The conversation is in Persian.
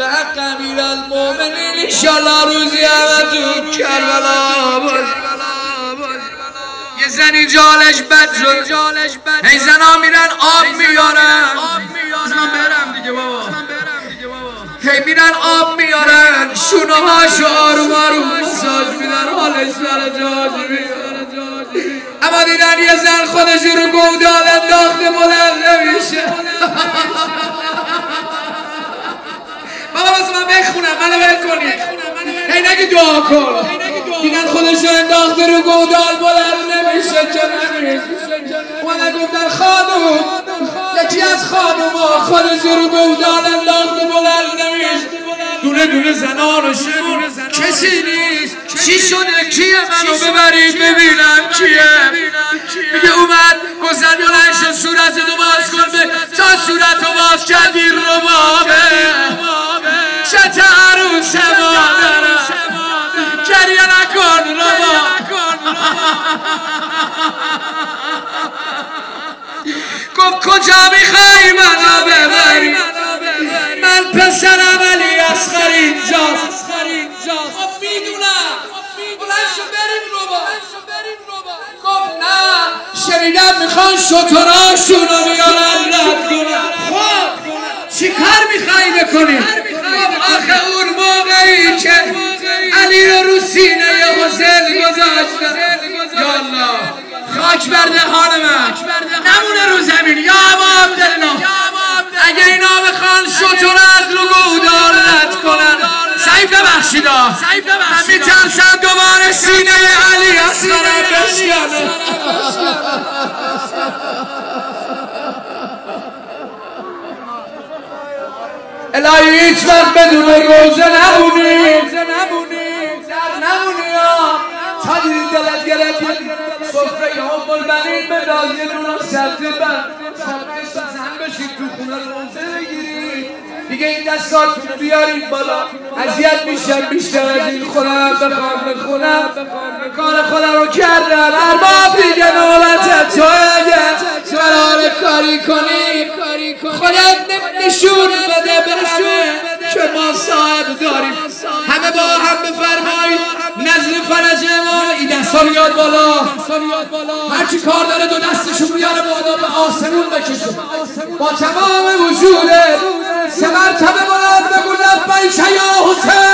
به حق امیرالمومنین انشالله روزی همه تو کربلا باش. یه زنی جالش بد شد، هی زنا میرن آب میارن. من برم دیگه بابا. هی میرن آب میارن، شونه هاشو آروم آروم مساج میدن، حالش سر جاش میاد. اما دیدن یه زن خودش رو گودال انداخته بلند نمیشه. بابا بس من بخونم، منو ول کنی. هی نگی دعا کن. دیدن خودش رو انداخته رو گودال بلند نمیشه که نمیشه. اومدن گفتن خانم، یکی از خانوما خودش رو گودال انداخته بلند نمیشه. دونه دونه زنان رو شمون، کسی نیست. چی شده؟ کیه؟ منو ببرید ببینم کیه. میگه اومد گذن بلند شد، صورتتو باز کن. تا صورتو باز کردی ربابه چت عروس مادرم، گریه نکن رباب. گفت کجا میخوای منو ببری؟ من پسرم علی اصغر اینجاست. خب میدونم، بلند شو بریم رباب. گفت نه، شنیدم میخوان شتراشونو بیارن رد کنن. خب چی کار میخوایی بکنی؟ گفت آخه اون موقعی که علی رو سینه حسین گذاشتن، یا الله خاک بر دهان من نمونه رو زمین. یا ابا عبدالله، اگه اینا بخوان شتر از رو گودال رد کنن، سعید ببخشیدا، من میترسم دوباره سینه علی اصغرم بشکنه. الهی هیچ وقت بدون روزه نمونی تا دیدی دلت گرفت صفره هم البنین بداز یه دونه سبزی بند زن بشید تو خونه روزه بگیرید دیگه. این دستاتونو بیارید بالا، اذیت میشم بیشتر از این. خودم بخونم کار خودم رو کردم. ارباب دیگه نوبت تو، اگه قرار کاری کنی خودت نشون بده به همه که ما صاحب داریم. همه با هم بفرمایید نزل فرج ما. این دستا رو یاد بالا، هرچی کار داره دو دستشو بیاره بالا به آسمون بکشه با تمام وجوده. 3 مرتبه بلند بگو لبیک یا حسین.